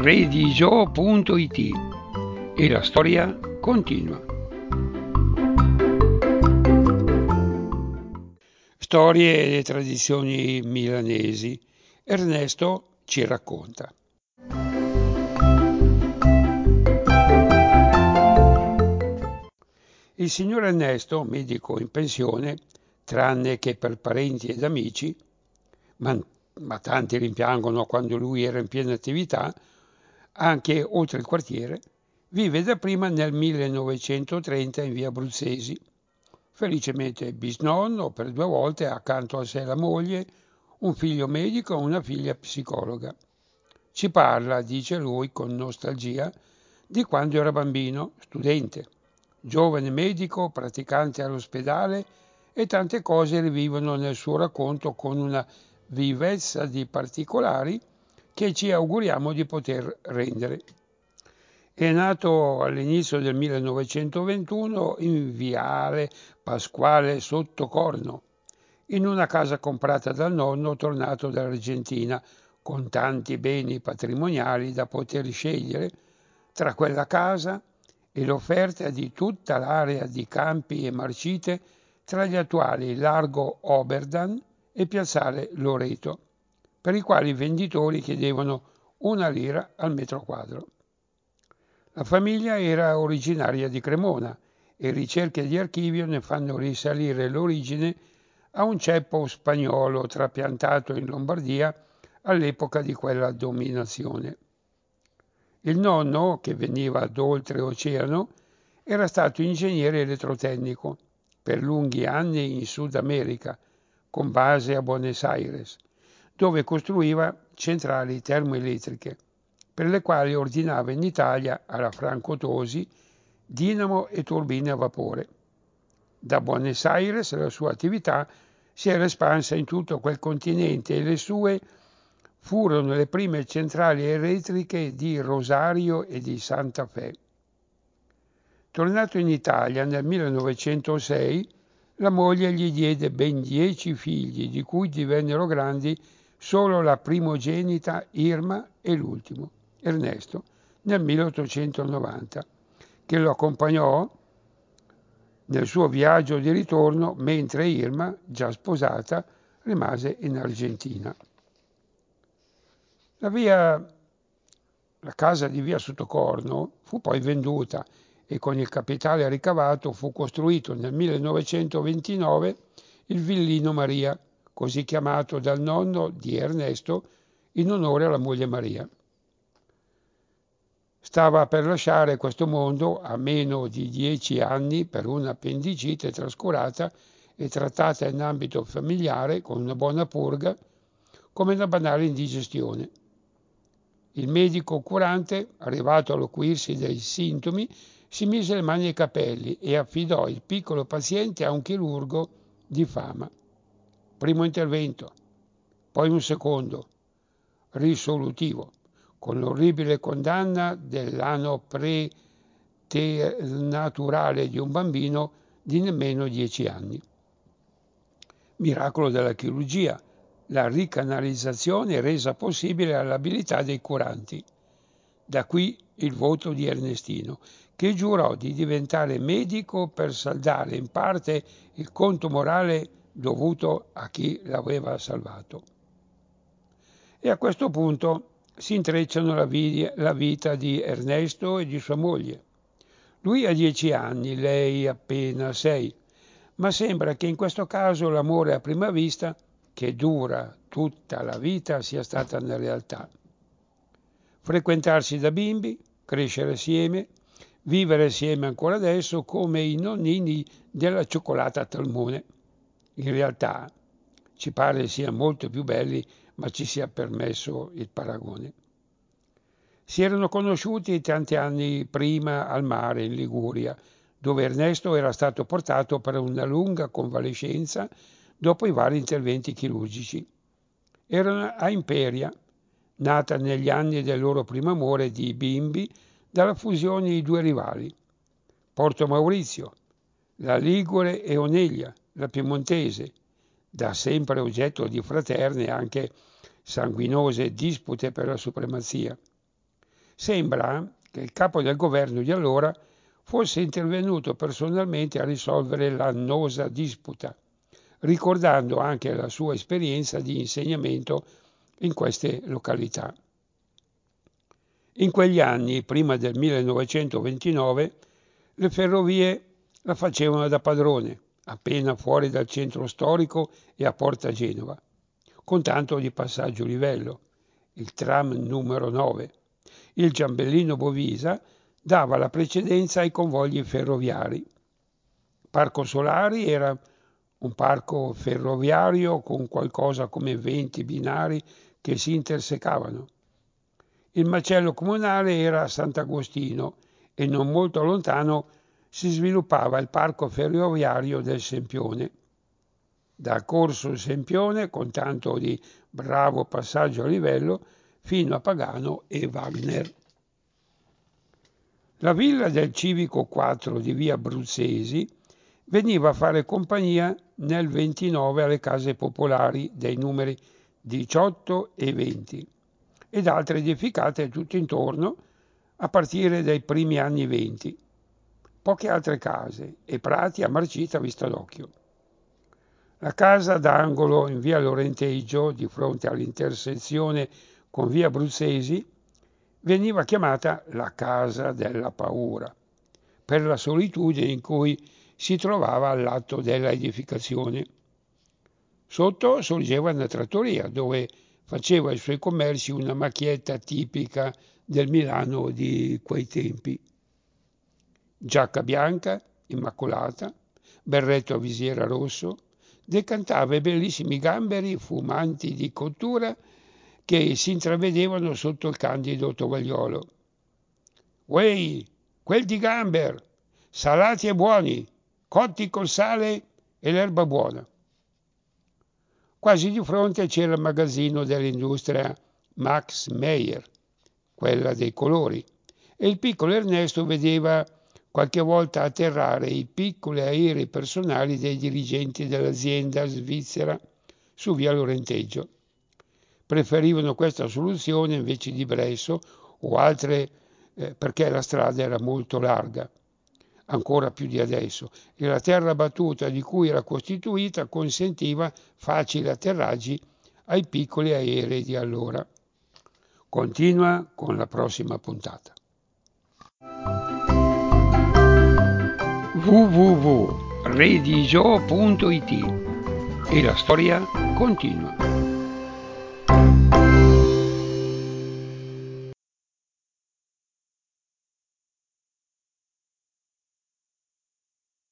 redigio.it e la storia continua. Storie e tradizioni milanesi. Ernesto ci racconta. Il signor Ernesto, medico in pensione, tranne che per parenti ed amici, ma tanti rimpiangono quando lui era in piena attività, anche oltre il quartiere, vive dapprima nel 1930 in via Bruzzesi. Felicemente bisnonno, per 2 volte accanto a sé la moglie, un figlio medico e una figlia psicologa. Ci parla, dice lui con nostalgia, di quando era bambino, studente, giovane medico, praticante all'ospedale, e tante cose rivivono nel suo racconto con una vivezza di particolari che ci auguriamo di poter rendere. È nato all'inizio del 1921 in viale Pasquale Sottocorno, in una casa comprata dal nonno tornato dall'Argentina, con tanti beni patrimoniali da poter scegliere tra quella casa e l'offerta di tutta l'area di campi e marcite tra gli attuali Largo Oberdan e Piazzale Loreto, per i quali i venditori chiedevano 1 lira al metro quadro. La famiglia era originaria di Cremona e ricerche di archivio ne fanno risalire l'origine a un ceppo spagnolo trapiantato in Lombardia all'epoca di quella dominazione. Il nonno, che veniva d'oltreoceano, era stato ingegnere elettrotecnico per lunghi anni in Sud America, con base a Buenos Aires, dove costruiva centrali termoelettriche, per le quali ordinava in Italia alla Franco Tosi dinamo e turbine a vapore. Da Buenos Aires la sua attività si era espansa in tutto quel continente e le sue furono le prime centrali elettriche di Rosario e di Santa Fe. Tornato in Italia nel 1906, la moglie gli diede ben 10 figli, di cui divennero grandi solo la primogenita Irma e l'ultimo, Ernesto, nel 1890, che lo accompagnò nel suo viaggio di ritorno, mentre Irma, già sposata, rimase in Argentina. La casa di via Sottocorno fu poi venduta e con il capitale ricavato fu costruito nel 1929 il Villino Maria, così chiamato dal nonno di Ernesto in onore alla moglie Maria. Stava per lasciare questo mondo a meno di 10 anni per un'appendicite trascurata e trattata in ambito familiare con una buona purga come una banale indigestione. Il medico curante, arrivato all'acuirsi dei sintomi, si mise le mani ai capelli e affidò il piccolo paziente a un chirurgo di fama. Primo intervento, poi un secondo, risolutivo, con l'orribile condanna dell'ano preternaturale di un bambino di nemmeno 10 anni. Miracolo della chirurgia, la ricanalizzazione resa possibile all'abilità dei curanti. Da qui il voto di Ernestino, che giurò di diventare medico per saldare in parte il conto morale dovuto a chi l'aveva salvato. E a questo punto si intrecciano la vita di Ernesto e di sua moglie. Lui ha 10 anni, lei appena 6, ma sembra che in questo caso l'amore a prima vista, che dura tutta la vita, sia stata una realtà. Frequentarsi da bimbi, crescere assieme, vivere assieme ancora adesso come i nonnini della cioccolata Talmone. In realtà ci pare siano molto più belli, ma ci sia permesso il paragone. Si erano conosciuti tanti anni prima al mare in Liguria, dove Ernesto era stato portato per una lunga convalescenza dopo i vari interventi chirurgici. Erano a Imperia, nata negli anni del loro primo amore di bimbi dalla fusione di 2 rivali, Porto Maurizio, la Ligure e Oneglia, la piemontese, da sempre oggetto di fraterne e anche sanguinose dispute per la supremazia. Sembra che il capo del governo di allora fosse intervenuto personalmente a risolvere l'annosa disputa, ricordando anche la sua esperienza di insegnamento in queste località. In quegli anni, prima del 1929, le ferrovie la facevano da padrone, appena fuori dal centro storico e a Porta Genova, con tanto di passaggio livello, il tram numero 9. Il Giambellino Bovisa dava la precedenza ai convogli ferroviari. Parco Solari era un parco ferroviario con qualcosa come 20 binari che si intersecavano. Il macello comunale era a Sant'Agostino e non molto lontano si sviluppava il parco ferroviario del Sempione. Da Corso Sempione, con tanto di bravo passaggio a livello, fino a Pagano e Wagner. La villa del Civico 4 di via Bruzzesi veniva a fare compagnia nel 29 alle case popolari dei numeri 18 e 20 ed altre edificate tutto intorno a partire dai primi anni 20. Poche altre case e prati a marcita vista d'occhio. La casa d'angolo in via Lorenteggio, di fronte all'intersezione con via Bruzzesi, veniva chiamata la casa della paura, per la solitudine in cui si trovava all'atto della edificazione. Sotto sorgeva una trattoria dove faceva i suoi commerci una macchietta tipica del Milano di quei tempi. Giacca bianca, immacolata, berretto a visiera rosso, decantava i bellissimi gamberi fumanti di cottura che si intravedevano sotto il candido tovagliolo. Uei, quel di gamber, salati e buoni, cotti col sale e l'erba buona. Quasi di fronte c'era il magazzino dell'industria Max Meyer, quella dei colori, e il piccolo Ernesto vedeva qualche volta atterrare i piccoli aerei personali dei dirigenti dell'azienda svizzera su via Lorenteggio. Preferivano questa soluzione invece di Bresso o altre perché la strada era molto larga, ancora più di adesso, e la terra battuta di cui era costituita consentiva facili atterraggi ai piccoli aerei di allora. Continua con la prossima puntata. www.redigio.it e la storia continua.